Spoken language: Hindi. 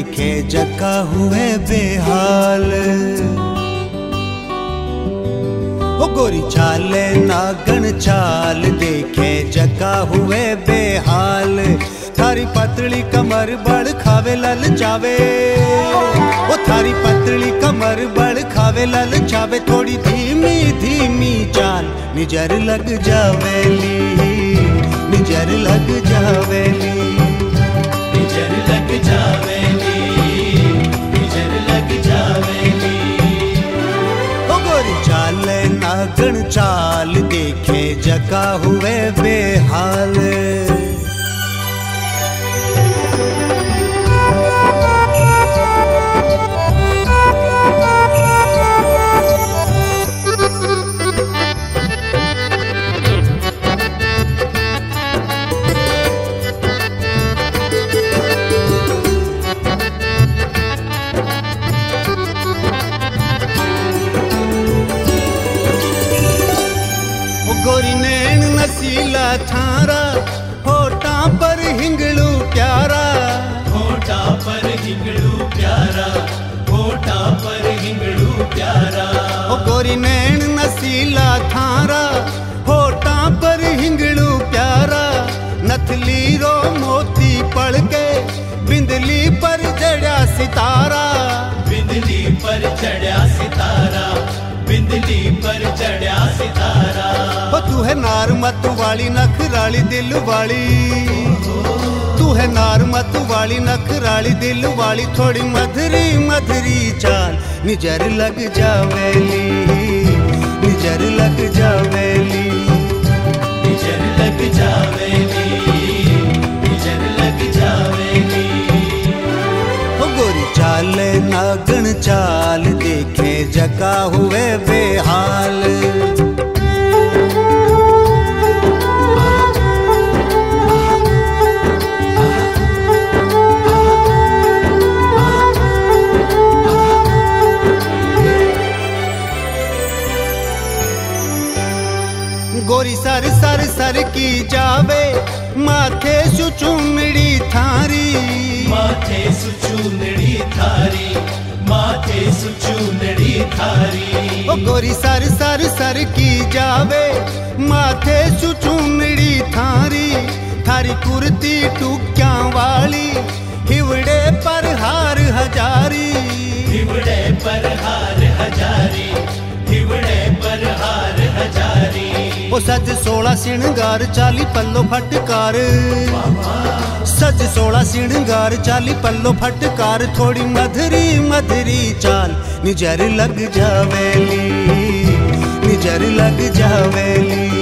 देखे जका हुए बेहाल। ओ गोरी चाले नागन चाल देखे जका हुए बेहाल। थारी पतली कमर बड़ खावे लल चावे, ओ थारी पतली कमर बड़ खावे लल चावे। थोड़ी धीमी धीमी चाल निजर लग जावेली, निजर लग जावेली, निजर लग जावेली, निजर लग जावेली। ओ गोरी चाले नागन चाल देखे जका हुए बेहाल। गोरी नैन नसीला थारा, होठा पर हिंगलू प्यारा, होठा पर हिंगलू प्यारा, होठा पर हिंगलू प्यारा। ओ गोरी नैन नसीला थारा, होठा पर हिंगलू प्यारा। नथली रो मोती पड़ के बिंदली पर जड़ा सितारा, बिंदली पर चढ़ा सितारा, बिंदली पर चढ़ा सितारा। ओ तू है नार मत वाली नखराली दिल वाली, तू है नार मत वाली नखराली दिल वाली। थोड़ी मधुरी मधुरी चाल निजर लग जावेली, निजर लग जावेली, निजर लग जावेली, निजर लग जावेली। ओ गोरी चाले नागन चाल देखे जका हुए बेहाल। गोरी सर सर सर की जावे माथे सुचुमड़ी थारी, माथे सुचूनड़ी थारी, माथे सुचूनड़ी थारी। ओ गोरी सर सर सर की जावे माथे सुचुमड़ी थारी। थारी कुर्ती टुक्या वाली हिवड़े पर हार हजारी, हिवड़े पर हार हजारी, हिवड़े पर हार हजारी। ओ सज 16 सिंगार 40 पल्लो फटकार, सज 16 सिंगार 40 पल्लो फटकार। थोड़ी मधुरी मधुरी चाल निजर लग जावेली, निजर लग जावेली,